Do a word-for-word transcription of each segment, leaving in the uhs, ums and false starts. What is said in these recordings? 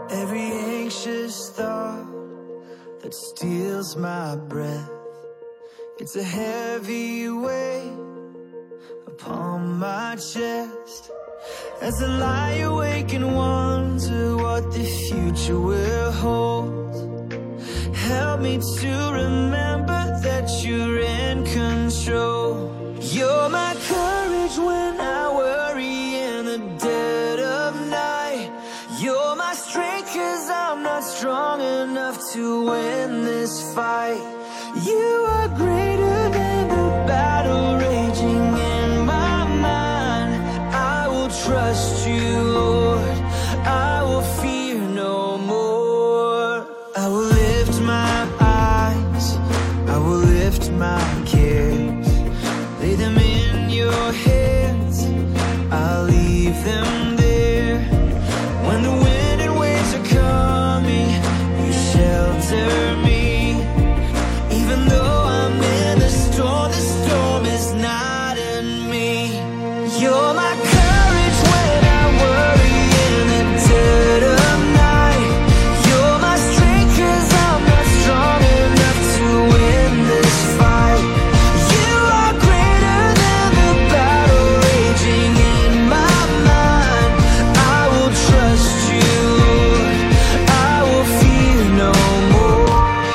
Every anxious thought that steals my breath, it's a heavy weight upon my chest. As I lie awake and wonder what the future will hold, help me to remember that you're in control. You're my courage when I worry in the dead of night. You're my strength 'cause I'm not strong enough to win this fight. You are greater than the battle raging in my mind. I will trust you, Lord. I will fear no more. I will lift my eyes, I will lift my cares, lay them in your hands, I'll leave them there. When the wind and waves are coming, you shelter me. Even though I'm in the storm, the storm is not in me. You're my courage when I worry in the dead of night. You're my strength 'cause I'm not strong enough to win this fight. You are greater than the battle raging in my mind. I will trust you, Lord. I will fear no more.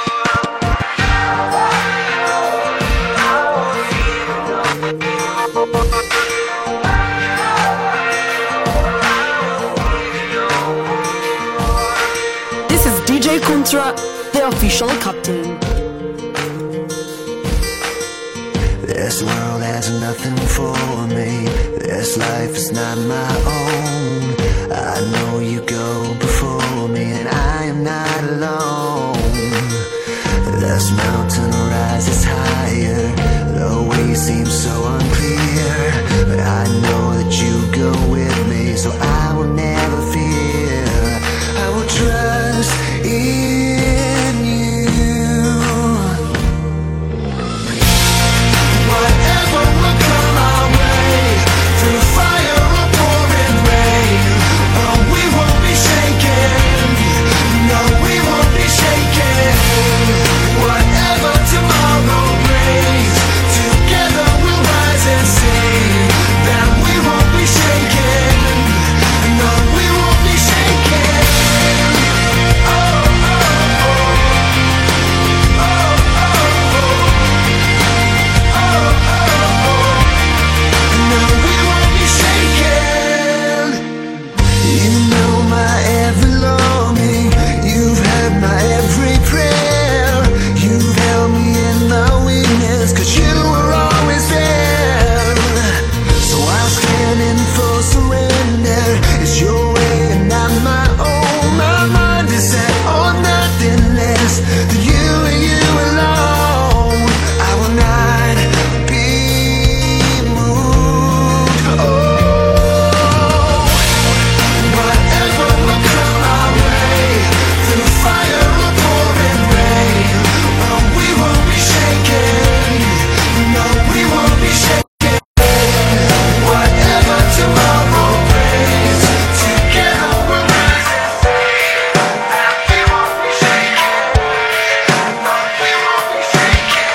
I will fear no more. This is D J Contra, the official captain. This world has nothing for me. This life is not my own. I know you go before me, and I am not alone. This mountain rises higher, the way seems so unclear, but I know that you go with me, so I will never fear. I will trust in you. Whatever will come our way, through fire or pouring rain, oh, we won't be shaken. No, we won't be shaken. Whatever tomorrow brings, together we'll rise and sing that we won't be shaken. No, we won't be shaken. Oh, oh, oh. Oh, oh, oh. Oh, oh, oh. No, we won't be shaken. You know my every longing, you've had my every prayer. You've held me in my weakness, 'cause you were always there. So I'm standing for surrender. It's your way and not my own. My mind is set on nothing less than you and you alone. I will not be moved. Oh, whatever will come our way, through fire or pouring rain, oh, we won't be shaken. No, we won't be shaken. Whatever tomorrow brings, together we'll rise and sing that we won't be shaken. No, we won't be shaken.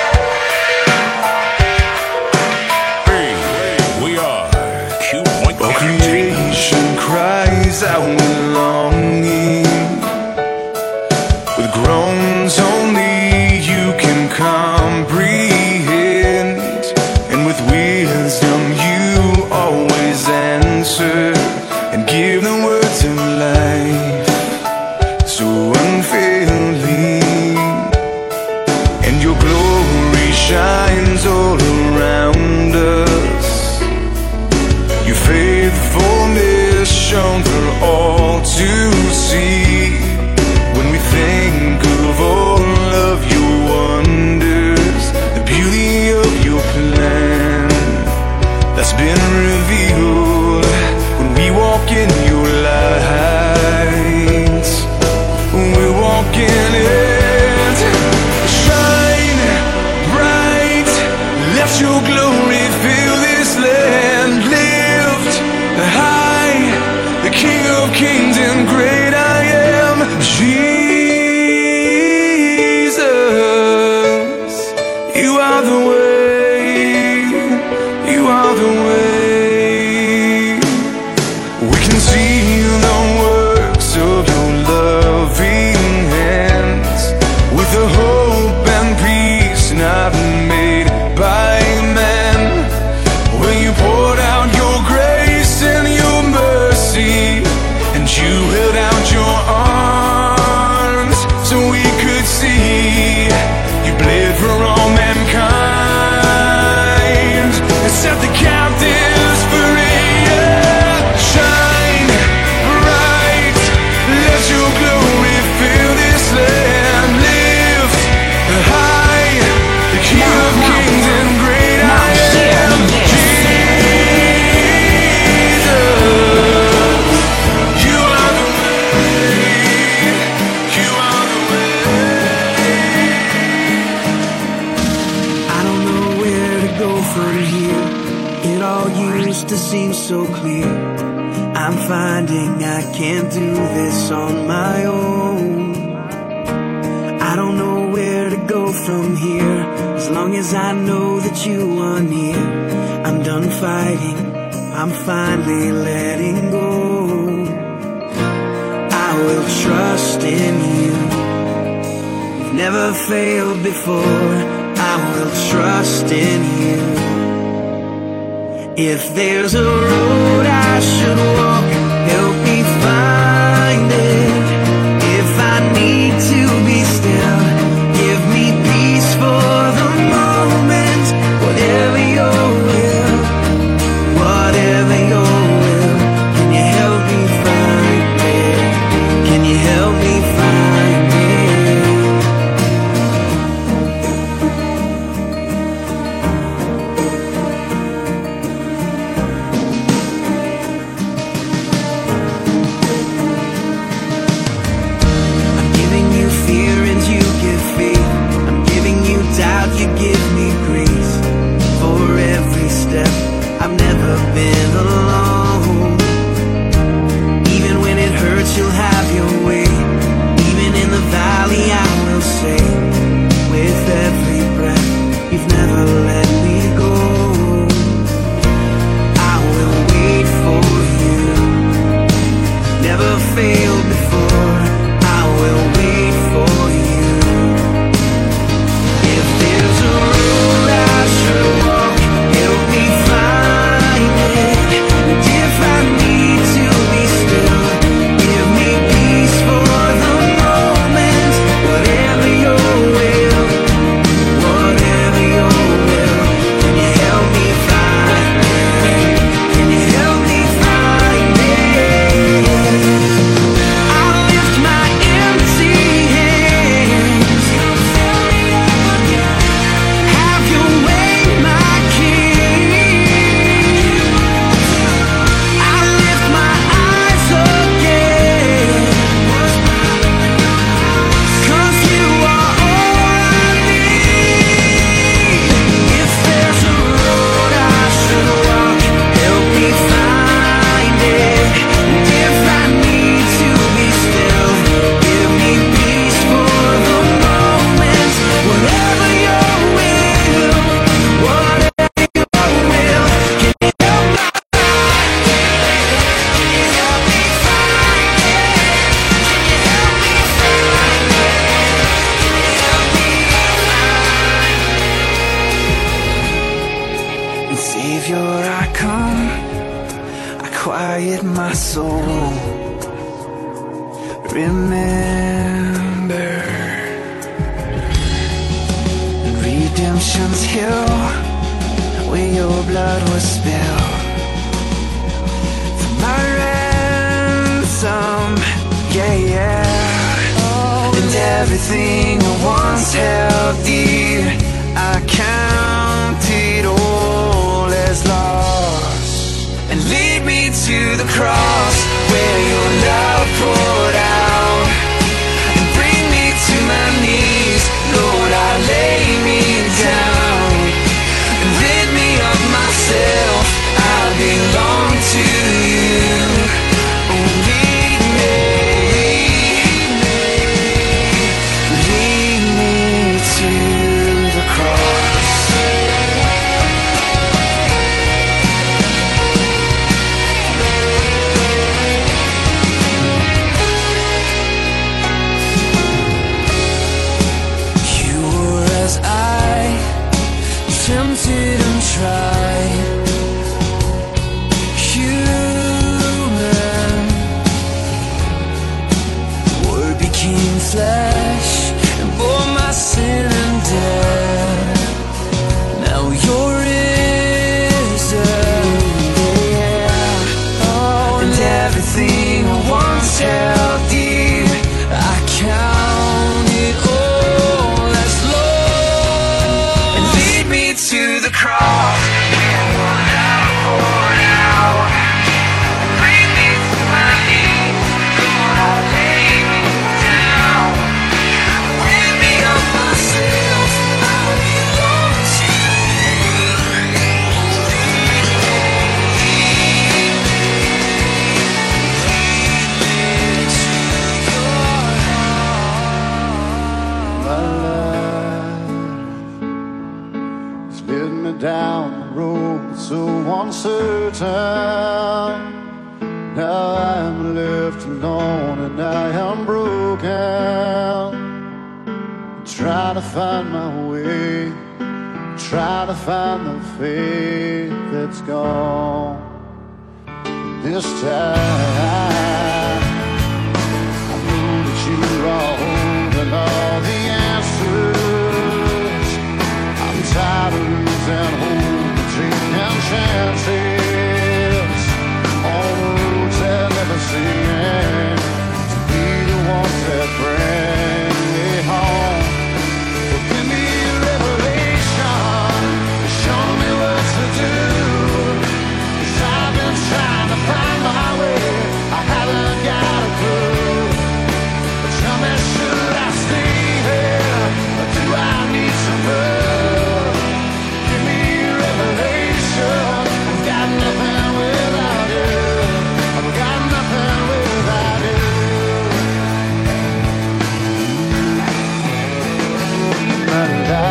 Hey, we are Q Point All Entertainment. creation cries out with longing, with groans only you can comprehend, and with wisdom you always answer and give the words of life so unfailing, and your glory shines all around us. Your faithfulness shown for all to see. When we think of all of your wonders, the beauty of your plan that's been revealed when we walk in your light. We walk in it. Shine bright, let your glory fill this land. Lift high, the King of Kings and great I am. so clear. I'm finding I can't do this on my own. I don't know where to go from here, as long as I know that you are near. I'm done fighting, I'm finally letting go. I will trust in you, you've never failed before. I will trust in you. If there's a road I should walk, help me find it. If I need to be still, give me peace for the moment. Whatever your will, whatever your will, can you help me find it? Can you help me find it? Doubt, you give me grace for every step. I've never been alone. Even when it hurts, you'll have your way. Even in the valley, I will say, with every breath, you've never let me go. I will wait for you, never failed before. I will wait for you. Bring me to my knees, Lord, I lay me down. uncertain. Now I am left alone and I am broken. Try to find my way, try to find the faith that's gone. This time I know that you are holding all the answers. I'm tired of losing hope and taking chances on the roads that never seem to be the ones that bring me home. So give me a revelation, show me what to do, 'cause I've been trying to find my way, I haven't got a clue. But tell me, should I stay here, or do I need some love? Give me a revelation, I've got nothing without you, I've got nothing without you. My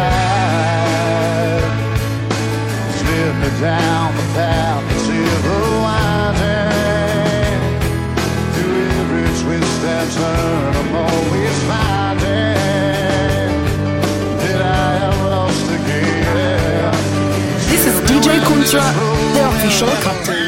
life has led me down the path that's ever winding. Through every twist and turn, I'm always finding that I am lost again. This is D J Contra, the official captain.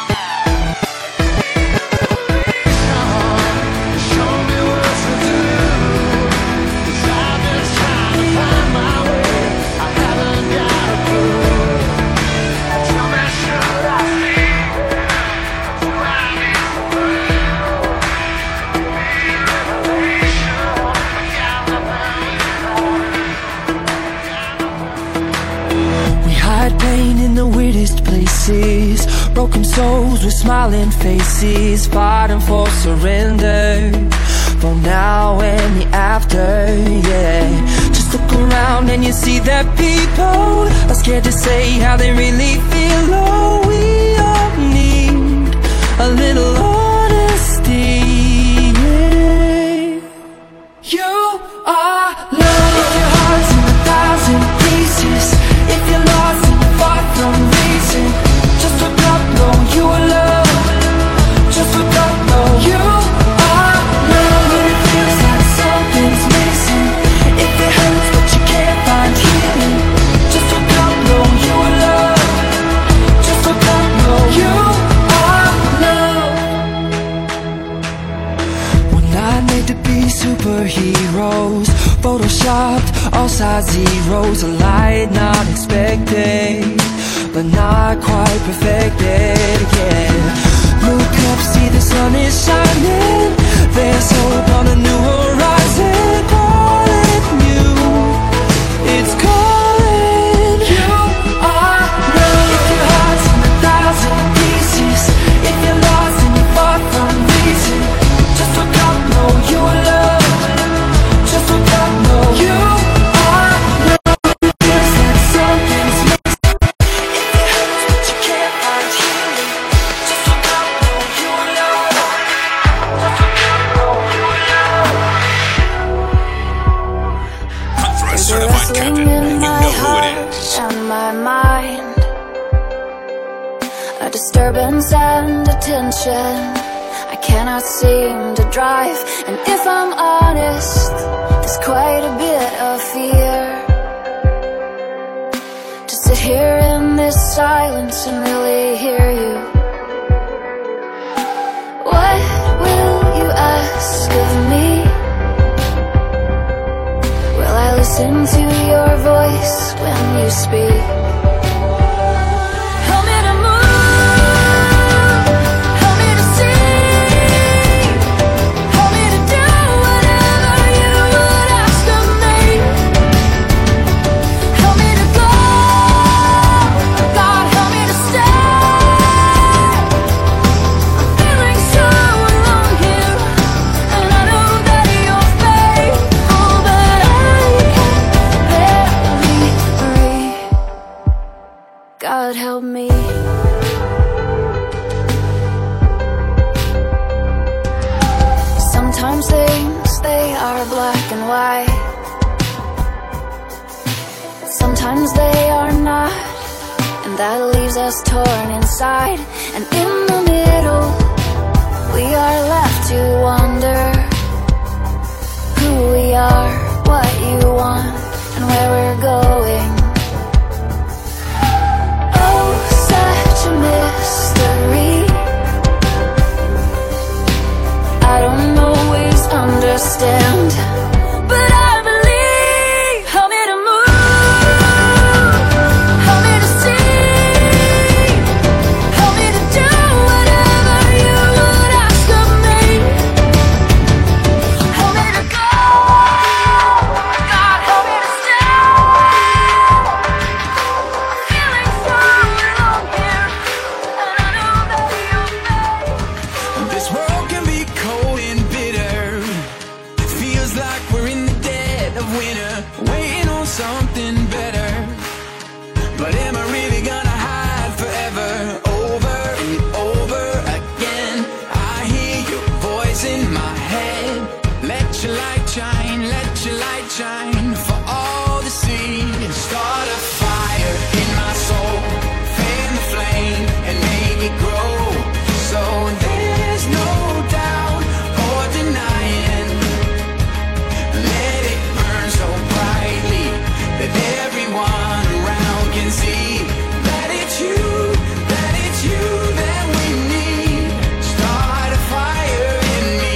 Show me what to do, 'cause I've been trying to find my way, I haven't got a clue. Tell me, should I stay here, do I need some love? Give me a revelation, I got nothing without. We hide pain in the weirdest places, broken souls with smiling faces, fighting for surrender, for now and the after, yeah. Just look around and you see that people are scared to say how they really feel. Oh, we all need a little honesty, yeah. You are love. If your heart's in a thousand pieces, if you're lost and you're far from reason, just look up, know you are love. Just look up, know you are love. When it feels like something's missing, if it hurts but you can't find healing, just look up, know you are love. Just look up, know you are love. We're not made to be superheroes, photoshopped all size zeros, a light not expected, but not quite perfected, yeah. Look up, see the sun is shining, there's hope on a new horizon. Call it new, it's calling. You are love. If your heart's in a thousand pieces, if you're lost and you're far from reason, just look up, know you are love. Just look up, know you are love. It feels like something's missing, if it hurts but you can't find healing, just look up, know you are love. Just look up, know you are love. Contra certified captain. You know who it is. And my mind, a disturbance and attention I cannot seem to drive. And if I'm honest, there's quite a bit of fear to sit here in this silence and really hear you. What will you ask of me? Will I listen to your voice when you speak? Help me to move, help me to see, help me to do whatever you would ask of me. Help me to go, God, help me to stay. I'm feeling so alone here, and I know that you're faithful, but I can barely breathe. God, help me. Sometimes things, they are black and white. Sometimes they are not, and that leaves us torn inside. And in the middle, we are left to wonder who we are, what you want, and where we're going. Oh, such a mystery. I don't always understand, but I believe. Help me to move, help me to see, help me to do whatever you would ask of me. Help me to go, God, help me to stay. Feeling so alone here, and I know that you're there. This world can be cold and bitter. Feels like we're in the dead of winter, waiting on something better. But am I really gonna hide forever? Over and over again, I hear your voice in my head. Let your light shine, let your light shine for all to see. Start a fire in my soul, fan the flame and make it grow. So there's no doubt or denying. Let it burn so brightly that everyone around can see that it's you, that it's you that we need. Start a fire in me.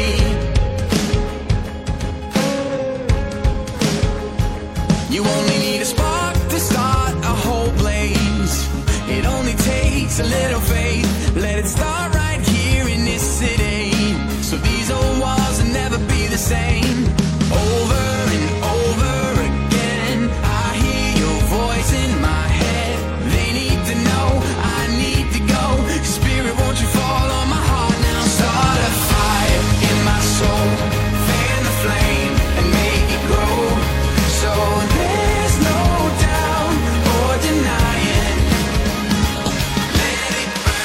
You only need a spark to start a whole blaze. It only takes a little faith. Let it start right here in this city, so these old walls will never be the same. Over and over again, I hear your voice in my head. They need to know, I need to go. Spirit, won't you fall on my heart now? Start a fire in my soul, fan the flame and make it grow. So there's no doubt or denying. Let it burn.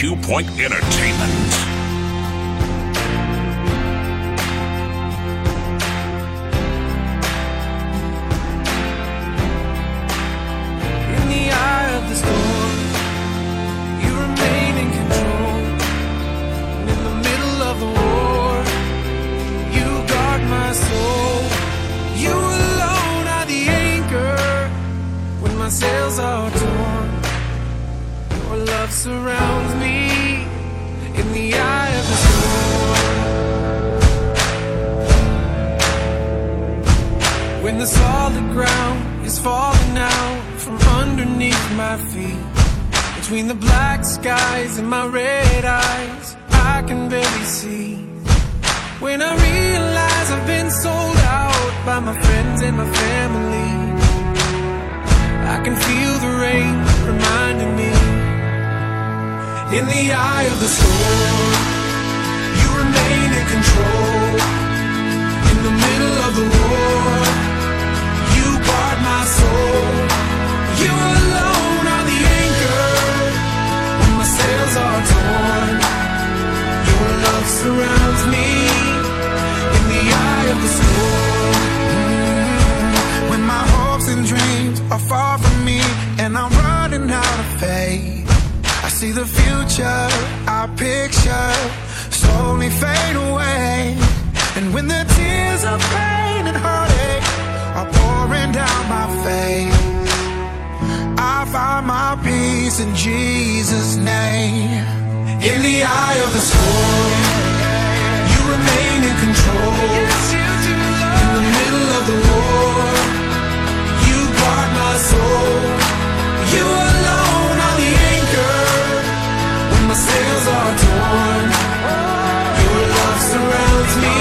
Two Point Entertainment. In the eye of the storm, you remain in control. And in the middle of the war, you guard my soul. You alone are the anchor when my sails are torn. Your love surrounds me in the eye of the storm. When the solid ground is falling out from underneath my feet, between the black skies and my red eyes, I can barely see. When I realize I've been sold out by my friends and my family, I can feel the rain reminding me. In the eye of the storm, you remain in control. In the middle of the war, you guard my soul. You alone are the anchor when my sails are torn. Your love surrounds me in the eye of the storm. When my hopes and dreams are far from me and I'm running out of faith, I see the future I picture slowly fade away. And when the tears of pain and heartache are pouring down my face, I find my peace in Jesus' name. In the eye of the storm, you remain in control. In the middle of the war, you guard my soul. You alone are the anchor when my sails are torn. Your love surrounds me.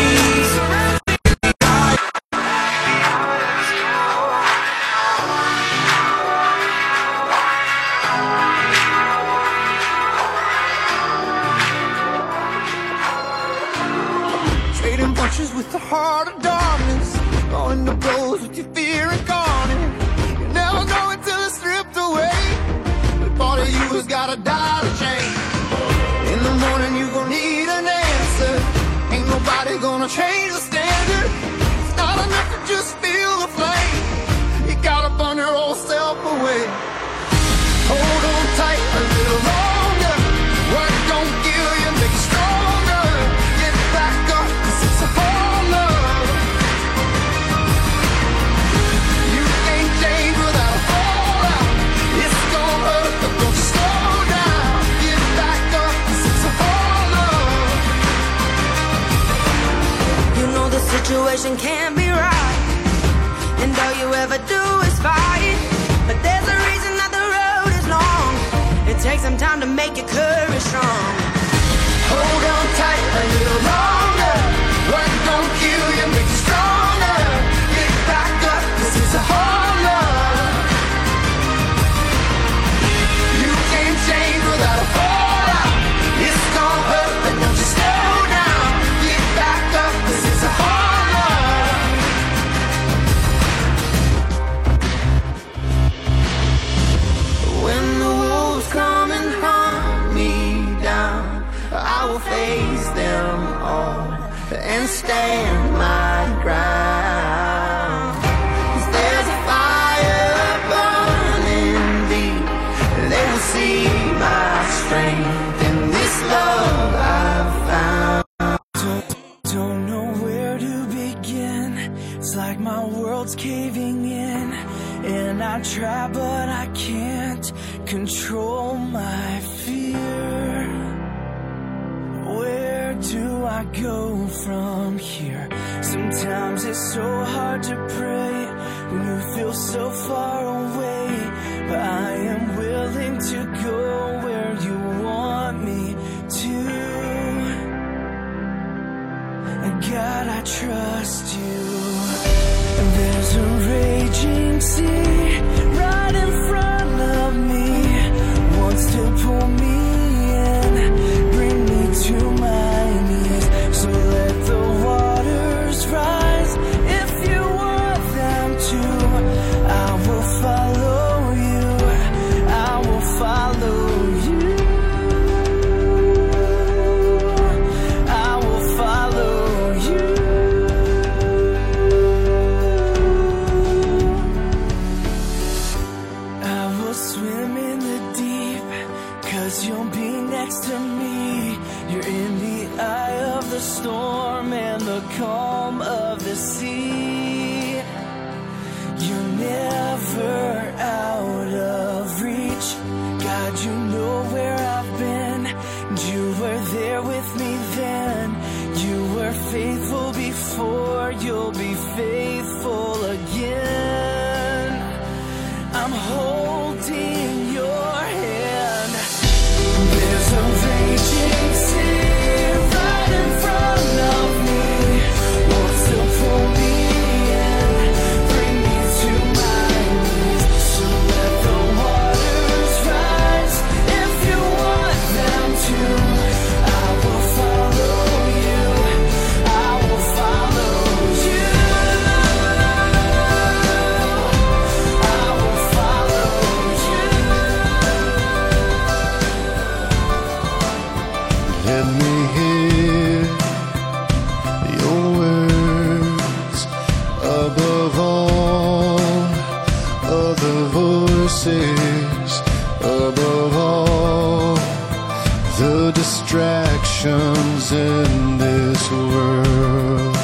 Trading punches with the heart of darkness, going to blows with your fear incarnate. You never know until it's stripped away. The part of you has gotta die to change. In the morning you gon' need an answer. Ain't nobody gonna change the standard. It's not enough to just feel the flame. You gotta burn your old self away. Hold on tight a little longer. What don't kill you make you stronger. Get back up, 'cause it's a whole love. You can't change without a fallout. It's gonna hurt, but don't you slow down. Get back up, 'cause it's a whole love. You know the situation can't be right, and all you ever do is fight. But there's a reason that the road is long. It takes some time to make your courage strong. Hold on tight a little longer. What don't kill you makes you stronger. Get back up, 'cause it's a whole love. You can't change without a fallout. It's gonna hurt, but don't you slow down. Get back up, 'cause it's a whole love. When the wolves come and hunt me down, I will face them all and stand my ground. 'Cause there's a fire burning deep. They will see my strength in this love I've found. Don't, don't know where to begin. It's like my world's caving in, and I try but I can't control my fear. Where do I go from here? Sometimes it's so hard to pray when you feel so far away, but I am willing to go where you want me to. God, I trust you. And there's a raging sea right in front of me, wants to pull me in, bring me to my knees. So let the waters rise if you want them to. I will follow you, I will follow you. calm of the sea. You're never out of reach. God, you know where I've been, and you were there with me then. You were faithful before, you'll be faithful again. I'm holding your hand. There's a raging sea right in front of me, wants to pull me in, bring me to my knees. So let the waters rise if you want them to. I will follow you, I will follow you. I will follow you. Let me hear your words above all other voices, above all the distractions in this world.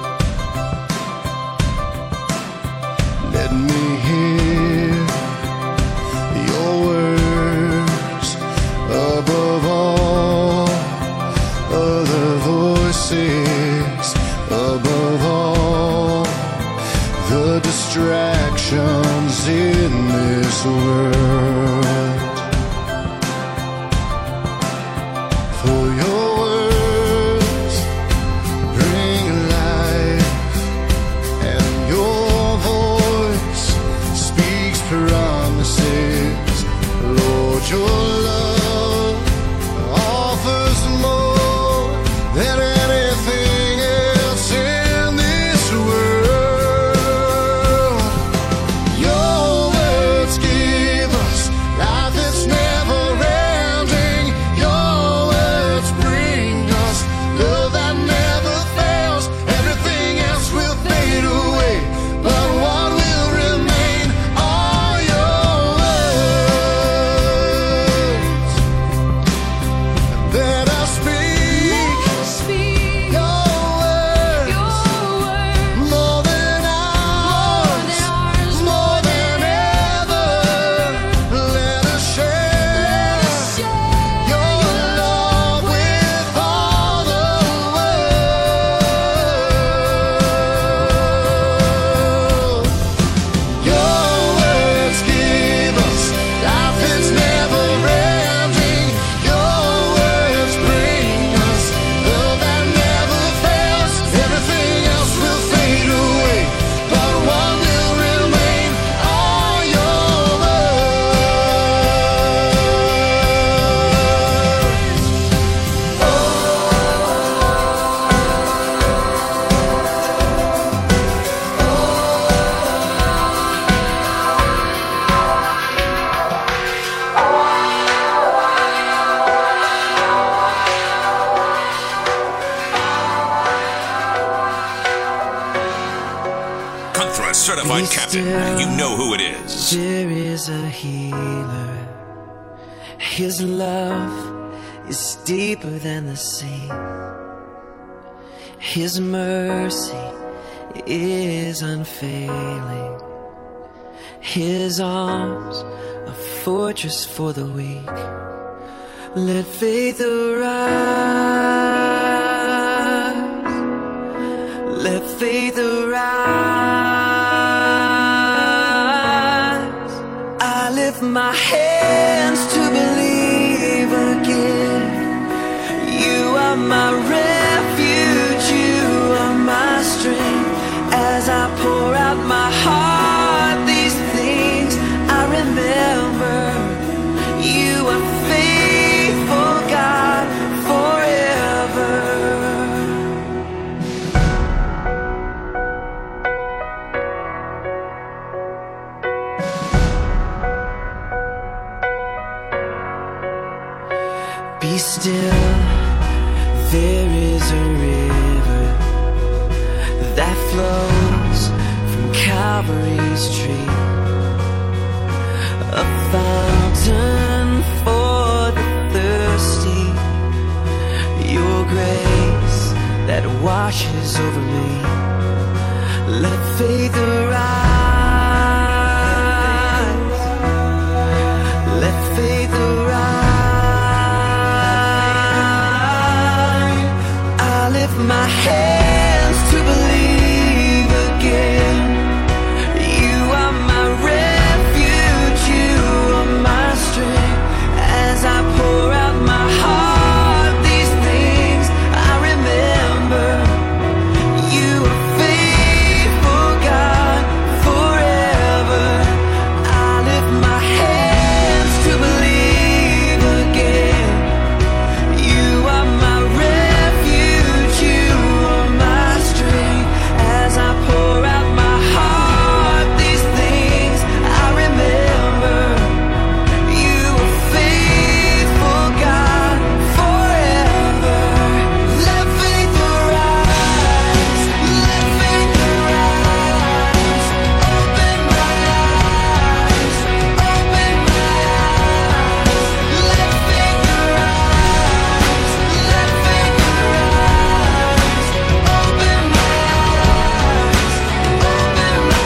Let me hear your words above all other voices, above all the distractions in this world. For your words bring life, and your voice speaks promises. Lord, your love offers more than anything else in this world. Your words give us life that's never ending. Your words bring us love that never fails. Everything else will fade away, but what will remain are your words. Let us speak your words more than ours, more than ever. Let us share your love with all the world. Your words give us life that's never ending. Your words bring us love that never fails. Everything else will fade away, but what will remain are your Contra certified Be captain. still. You know who it is. There is a healer. His love is deeper than the sea. His mercy is unfailing. His arms a fortress for the weak. Let faith arise. Let faith arise. I lift my hands to believe again. You are my refuge, you are my strength. As I pour out my heart, these things I remember. You are faithful, God, forever. Be still, there is a river that flows from Calvary's tree, a fountain for the thirsty. Your grace that washes over me. Let faith arise. Let faith arise. I lift my hands to believe again. You are my refuge, you are my strength. As I pour out my heart, these things I remember. You are faithful, God, forever. I lift my hands to believe again. You are my refuge, you are my strength. As I pour out my heart, these things I remember. You are faithful, God, forever. Let faith arise. Let faith arise. Open my eyes. Open my eyes. Let faith arise. Let faith arise. Open my eyes. Open my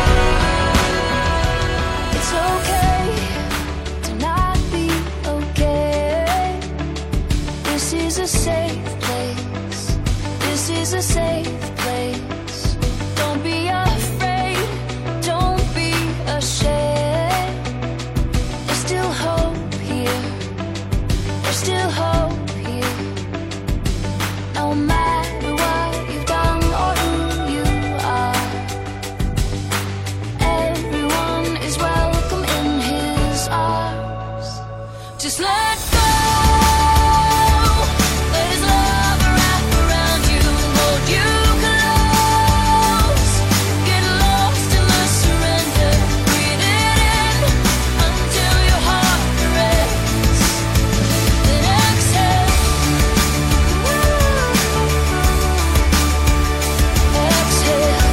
eyes. It's okay to not be okay. This is a safe place. This is a safe place. Don't be afraid. Don't be ashamed. There's still hope here. There's still hope here. No matter what you've done or who you are, everyone is welcome in his arms. Just let go. Let his love wrap around you and hold you close. Get lost in the surrender. Breathe it in until your heart breaks. Then exhale. Exhale.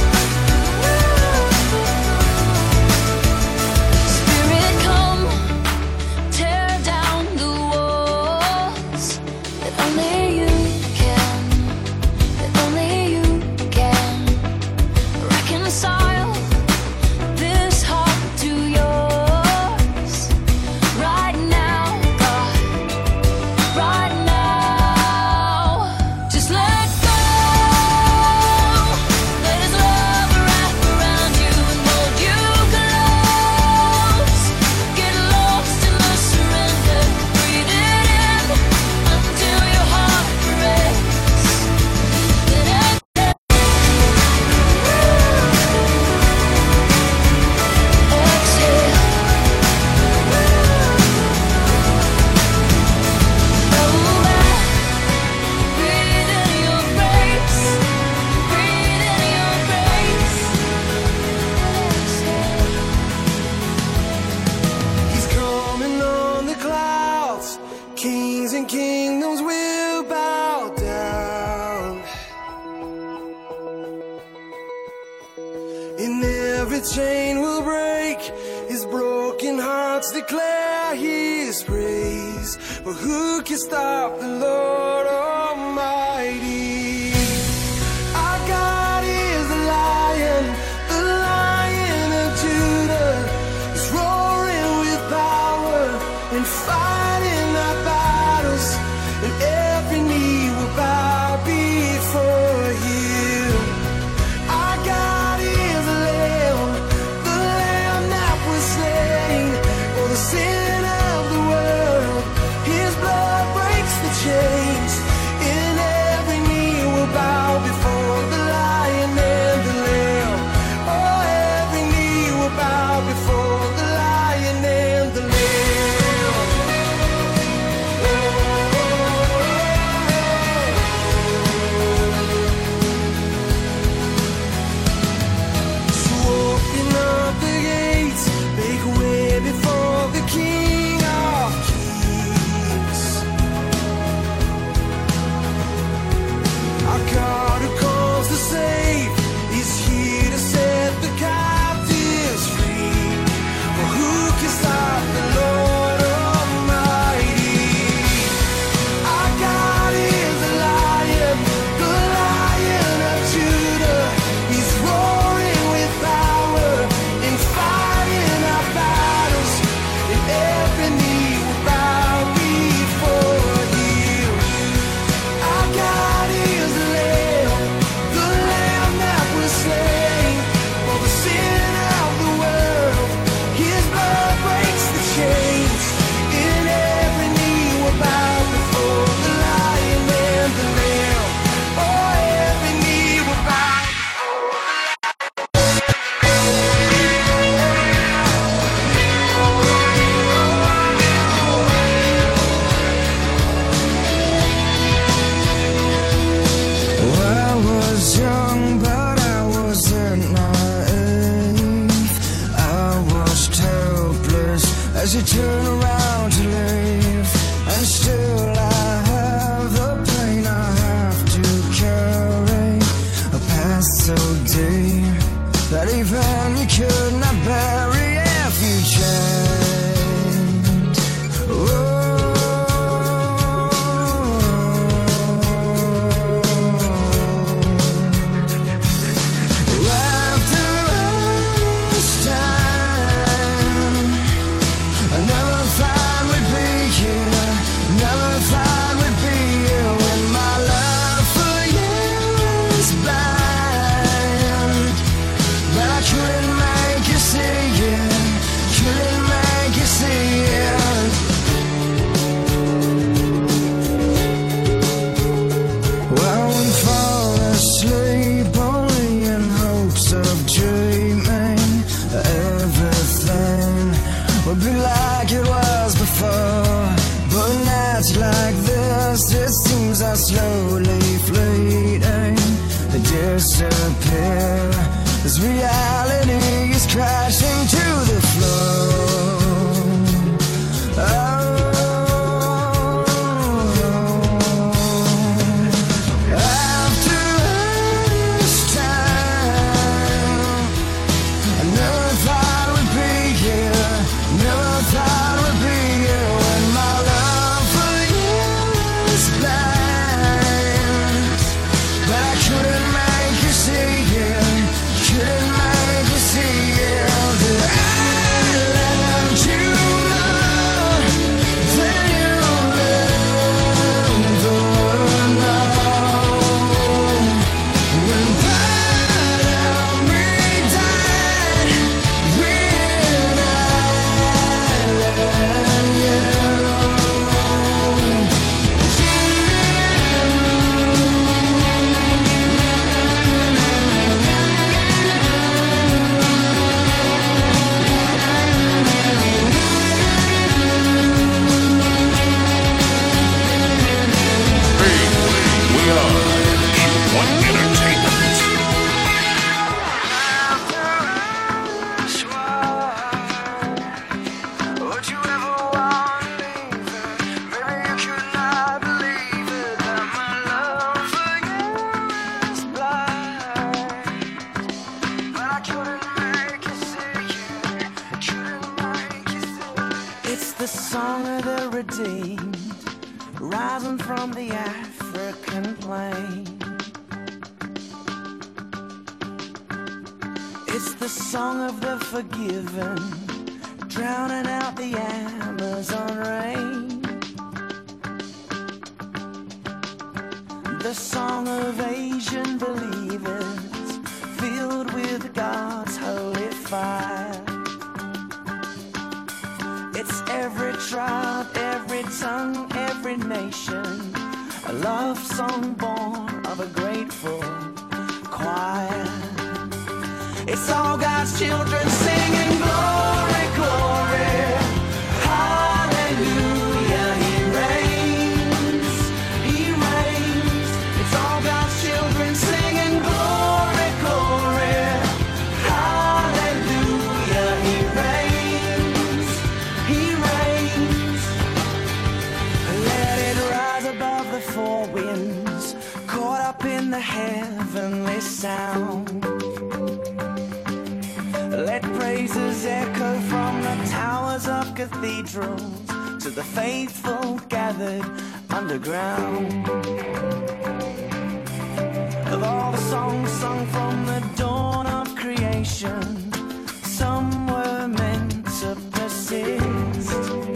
Spirit, come, tear down the walls that only you can, that only you can. Reconcile this heart to yours right now, God, right now. Just let go. Let his love wrap around you and hold you close. Get lost in the surrender. Breathe it in until your heart breaks. Then exhale. Exhale. Go back. Breathe in your grace. Breathe in your grace. Exhale. He's coming on the clouds. Kings and kingdoms will bow down. And every chain will break. His broken hearts declare his praise. But who can stop the Lord Almighty? Our God is the lion, the lion of Judah. He's roaring with power and fighting our battles. And every knee will bow before him. Our God is the Lamb, the Lamb that was slain for the sin of the world. His blood breaks the chains in that even you could not bury if you changed. Oh. Slowly fleeting, they disappear as reality is crashing to the floor. Oh. After this time, I never thought we'd be here, never thought we'd be here when my love for you is blind. Rising from the African plain, it's the song of the forgiven, drowning out the Amazon rain, the song of Asian believers filled with God's holy fire. It's every tribe, every tongue, every nation, a love song born of a grateful choir. It's all God's children singing glory, glory, hallelujah. He reigns, He reigns. It's all God's children singing glory, glory, hallelujah. He reigns, He reigns. Let it rise above the four winds, caught up in the heavenly sound. Let praises echo from the towers of cathedrals to the faithful gathered underground. Of all the songs sung from the dawn of creation, some were meant to persist.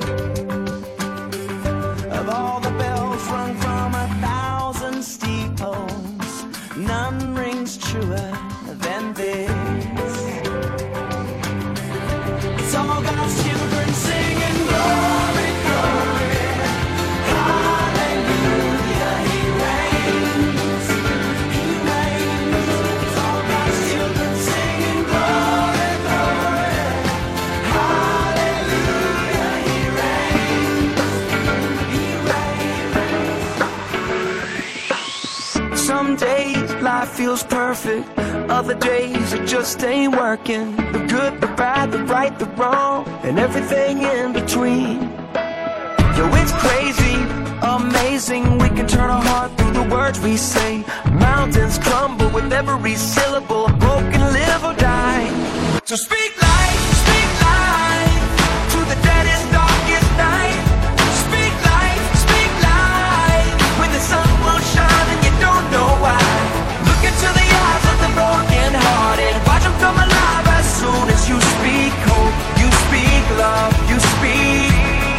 Of all the bells rung from a thousand steeples, none rings truer than this. It's all God's children singing glory, glory, hallelujah. He reigns, He reigns. It's all God's children singing glory, glory, hallelujah. He reigns, He reigns. Some days life feels perfect, other days it just ain't working. The good, the bad, the right, the wrong, and everything in between. Yo, it's crazy, amazing. We can turn our heart through the words we say. Mountains crumble with every syllable. A broken live or die. So speak life, speak life to the deadest, darkest night. Speak life, speak life when the sun won't shine and you don't know why. Look into the eyes of the broken hearted, watch them come alive as soon as you speak hope, you speak love, you speak.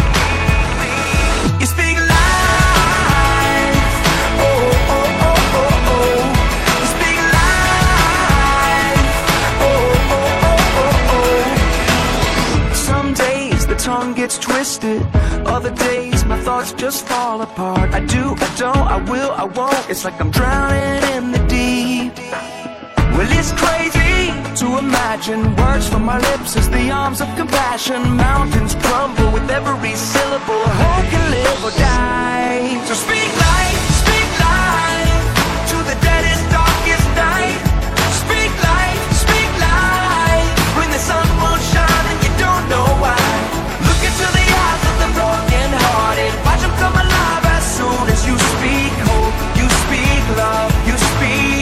You speak life. Oh, oh, oh, oh, oh. You speak life. Oh, oh, oh, oh, oh. Some days the tongue gets twisted. Other days my thoughts just fall apart. I do, I don't, I will, I won't. It's like I'm drowning in the deep. Well, it's crazy to imagine words from my lips as the arms of compassion. Mountains crumble with every syllable. Hope can live or die. So speak life, speak life to the deadest, darkest night. Speak life, speak life when the sun won't shine and you don't know why. Look into the eyes of the broken hearted, watch them come alive as soon as you speak hope, you speak love, you speak.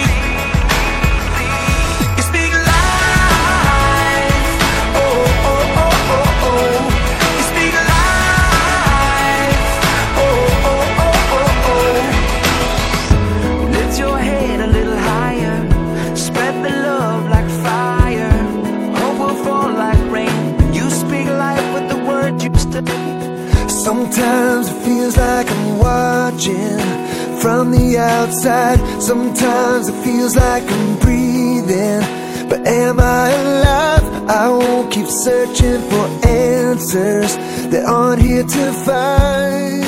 Sometimes it feels like I'm watching from the outside. Sometimes it feels like I'm breathing, but am I alive? I won't keep searching for answers that aren't here to find.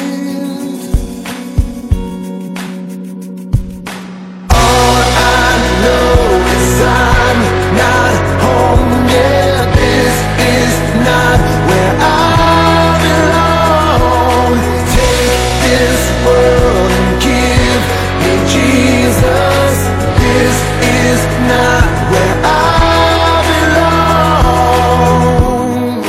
All I know is I'm not home yet. This is not where I world and give me Jesus. This is not where I belong.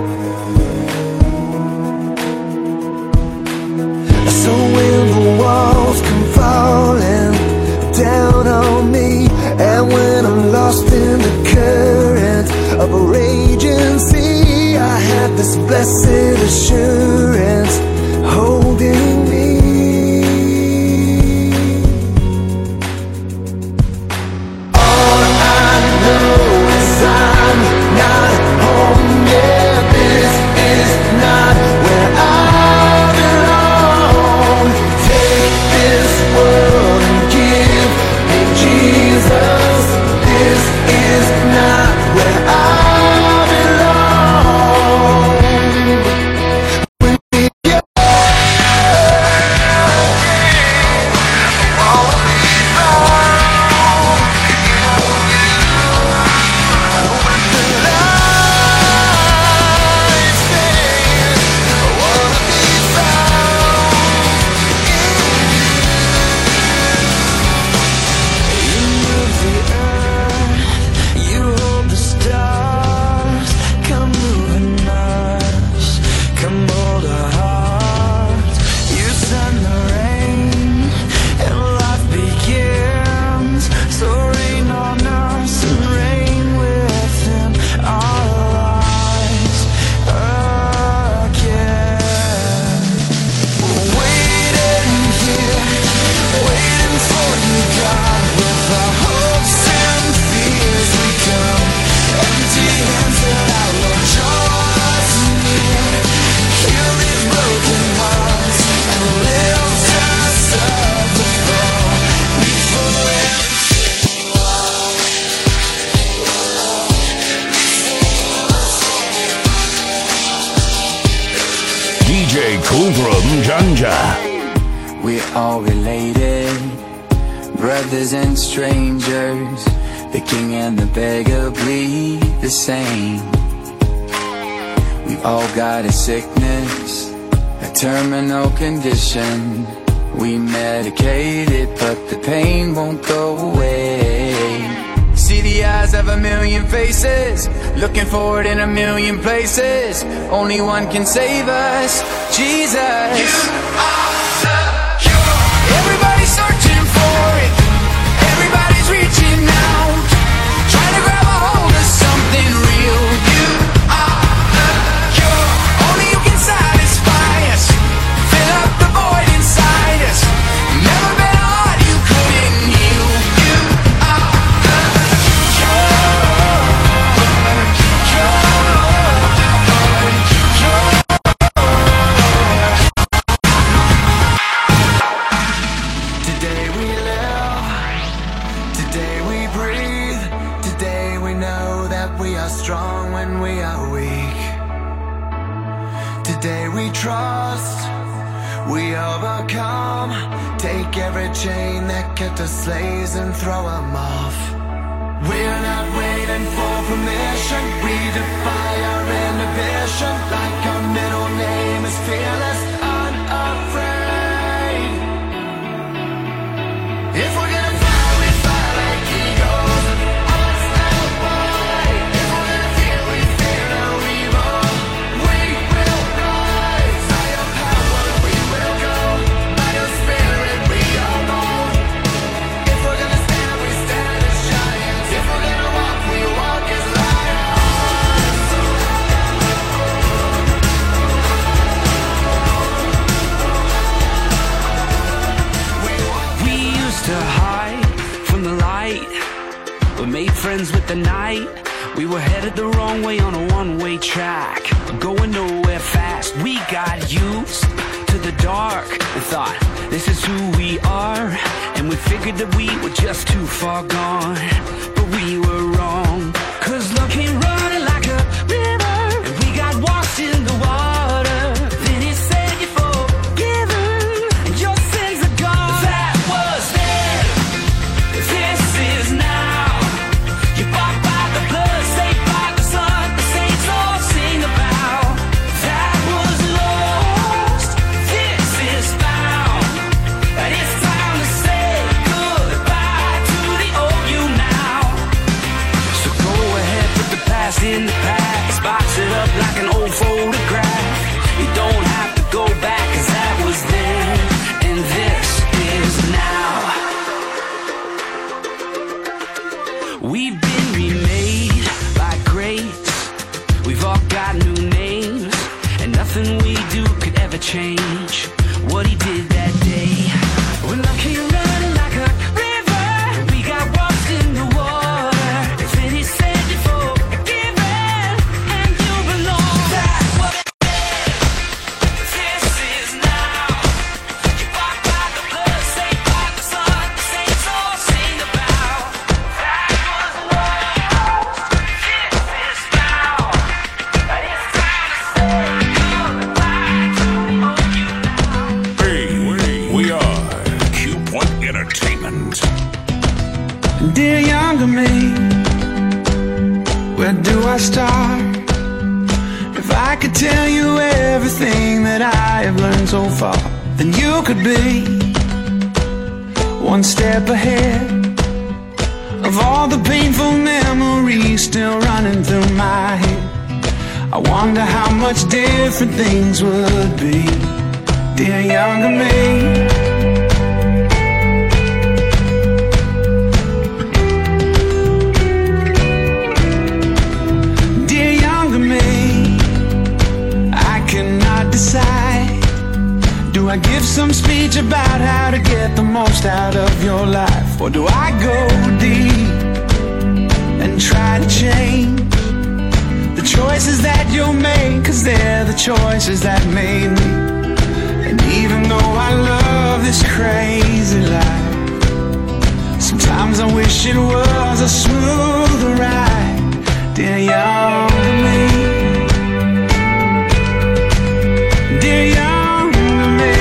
So when the walls come falling down on me, and when I'm lost in the current of a raging sea, I have this blessed assurance holding me. We're all related, brothers and strangers. The king and the beggar bleed the same. We've all got a sickness, a terminal condition. We medicate it, but the pain won't go away. See the eyes of a million faces, looking forward in a million places. Only one can save us, Jesus. You are the cure. Everybody's searching for it. Everybody's reaching out, trying to grab a hold of something real. strong when we are weak. Today we trust, we overcome. Take every chain that kept us slaves and throw them off. We're not waiting for permission. We defy our inhibition. Like our middle name is fearless, unafraid. If we're gonna fly, we fly like eagles. Unstoppable. If we're gonna fear, we fear no evil. We will rise. By your power we will go. By your spirit we are bold. If we're gonna stand, we stand as giants. If we're gonna walk, we walk as lions. We used to hide from the light. We made friends with the night. We were headed the wrong way on a one-way track, going nowhere fast. We got used to the dark and thought, this is who we are. And we figured that we were just too far gone. But we were wrong, cause love came running like a river, and we got washed in the water. Then he said you're forgiven, and your sins are gone. That was then, this is now. You bought by the blood, saved by the sun. The saints all sing about. That was lost, this is found. And it's time to say goodbye to the old you now. So go ahead, put the past in the past, box it up like an old photograph. You don't have to go back, cause that was then, and this is now. We've been remade by grace. We've all got new names, and nothing we do could ever change what he did that day. When love came running like a river, we got washed in the water. Then he said you're forgiven, and you belong. That was then, this is now. You bought by the blood, saved by the sun. The saints all sing about. That was lost, this is found. And it's time to say goodbye to the old you now. Hey, we are Q Point Entertainment. Dear younger me, where do I start? If I could tell you everything that I have learned so far, then you could be one step ahead of all the painful memories still running through my head. I wonder how much different things would be, dear younger me. Dear younger me, I cannot decide. Do I give some speech about how to get the most out of your life? Or do I go deep and try to change the choices that you make? Cause they're the choices that made me. And even though I love this crazy life, sometimes I wish it was a smoother ride, dear younger me. Dear younger me.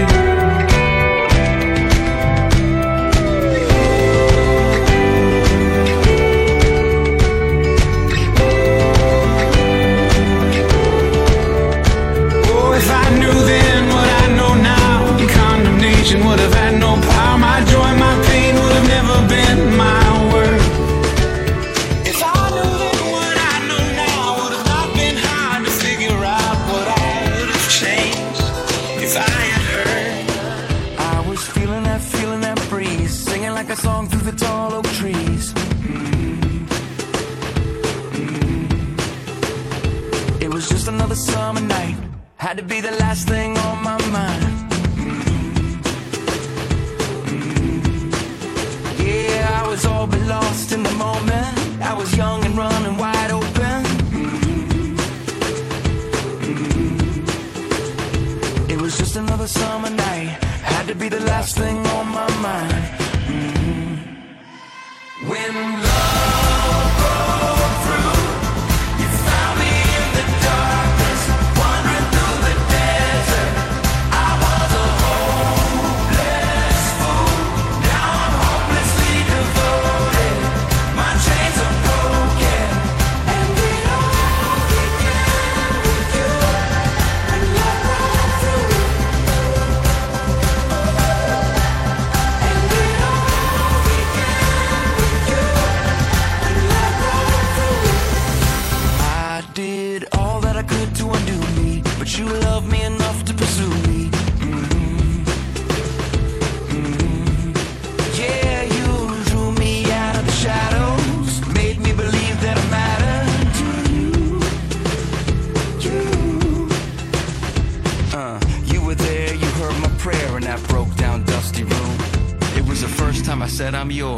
Oh, if I knew then what I know now, condemnation would have had no power. My joy, my pain would have never been my word. If I knew then what I know now, would have not been hard to figure out what I would have changed if I had heard. I was feeling that, feeling that breeze, singing like a song through the tall oak trees. It was just another summer night, had to be the last thing on my mind. Yeah, I was all but lost in the moment. I was young and running wide open. It was just another summer night, had to be the last thing on my mind. When love broke through,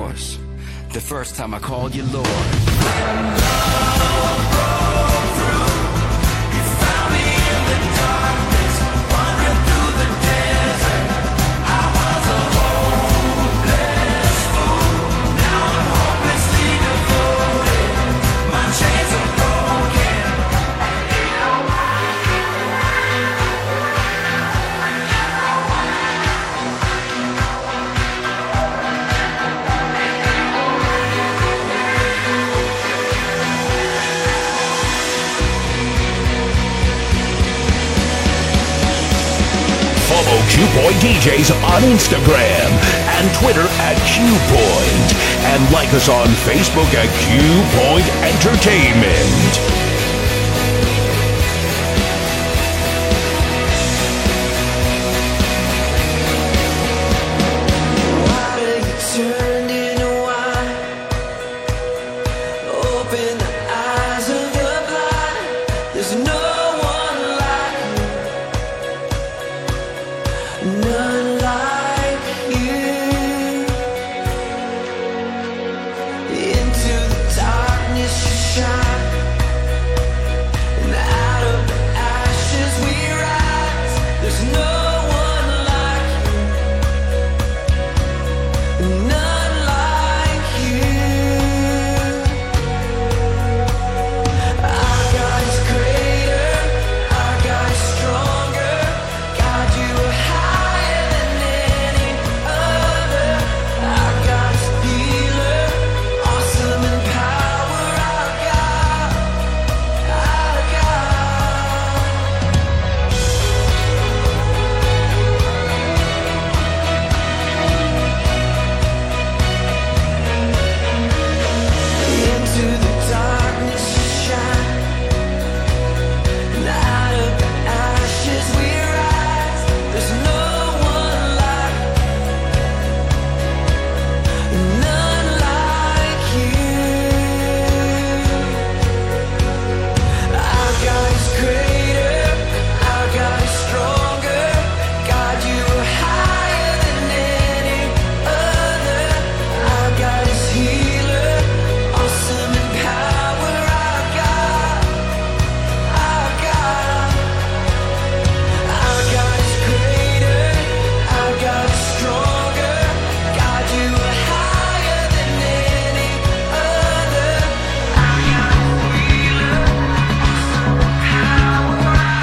yours. The first time I called you Lord. Follow Q-Point D Js on Instagram and Twitter at Q-Point. And like us on Facebook at Q-Point Entertainment. Turned into wine. Open the eyes of the blind. There's no one like you, none like you. Into the darkness you shine, and out of the ashes we rise. There's no one like you, none like you. Our God is greater, our God is stronger. God, you are higher than any other. Our God is healer, awesome in power. Our God, our God. Into the darkness you shine, and out of the ashes we rise. There's no one like, none like you. Our God is greater, our God is stronger. God, you are higher than any other. Our God is healer, awesome in power. Our God, our God. Our God is greater, our God is stronger. God, you are higher than any other. Our God is healer, awesome in power.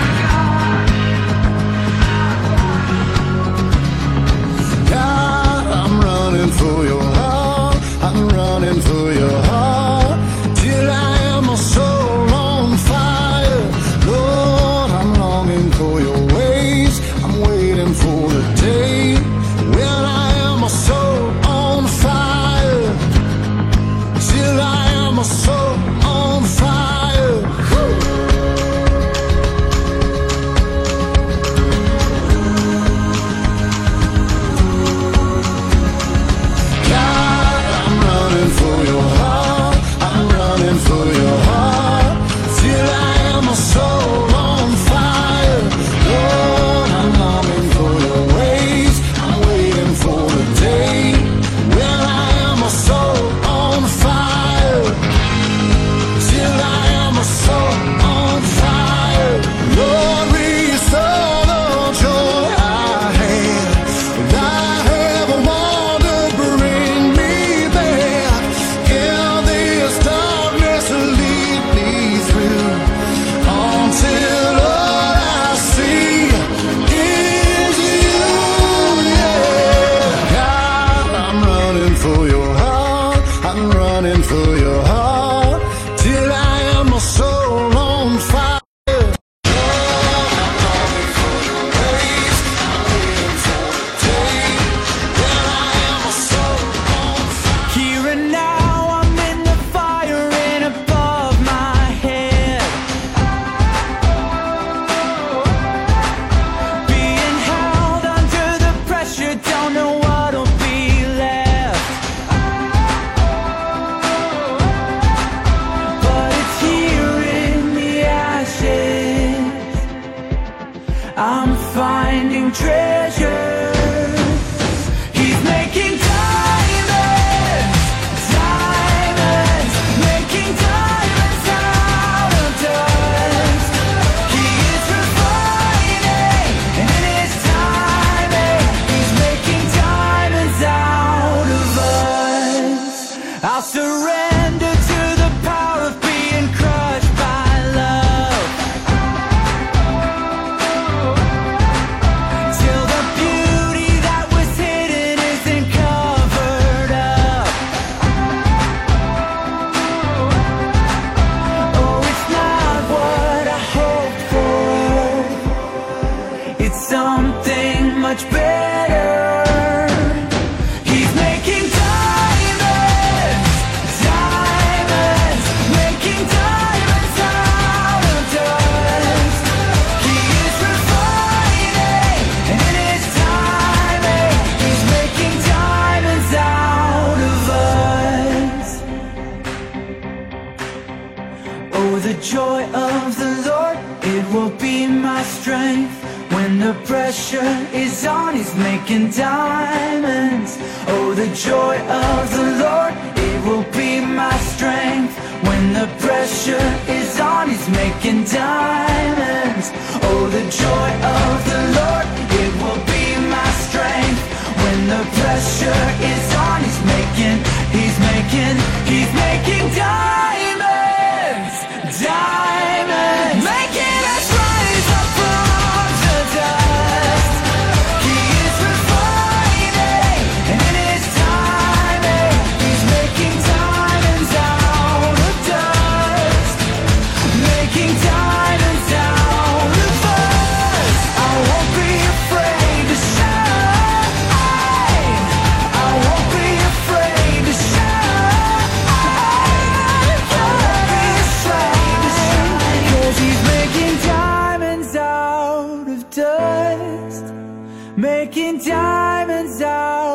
God, I'm running for your heart. I'm running for your heart. Till I am a soul on fire. Lord, I'm longing for your ways. I'm waiting for the day when I am a soul on fire. Till I am a soul on fire. God, I'm running for your heart. I'm running for your heart. Till I am a soul on fire. Lord, I'm longing for your ways. I'm waiting for the day when I am a soul on fire. Till I am a soul on fire. Lord, restore the joy I had. And I have a wonder, bring me back. In this darkness, lead me through. Until all I see is you, yeah. God, I'm running for your heart. I'm running for your heart. Till I am a soul on fire. Lord, I'm longing for your ways. I'm waiting for the day when I am a soul on fire. Here and now I'm in the fire and above my head, being held under the pressure, don't know what'll be left. But it's here in me. Oh, the joy of the Lord, it will be my strength. When the pressure is on, He's making diamonds. Oh, the joy of the Lord, it will be my strength. When the pressure is on, He's making diamonds. Oh, the joy of the Lord, it will be my strength. When the pressure is on, He's making, He's making, He's making diamonds, diamonds, making us rise up from the dust. He is refining, and in His timing, He's making diamonds out of dust, making diamonds out of us. I won't be afraid to shine. I won't be afraid to shine. I won't be afraid to shine, 'cause He's making diamonds out of dust, making diamonds out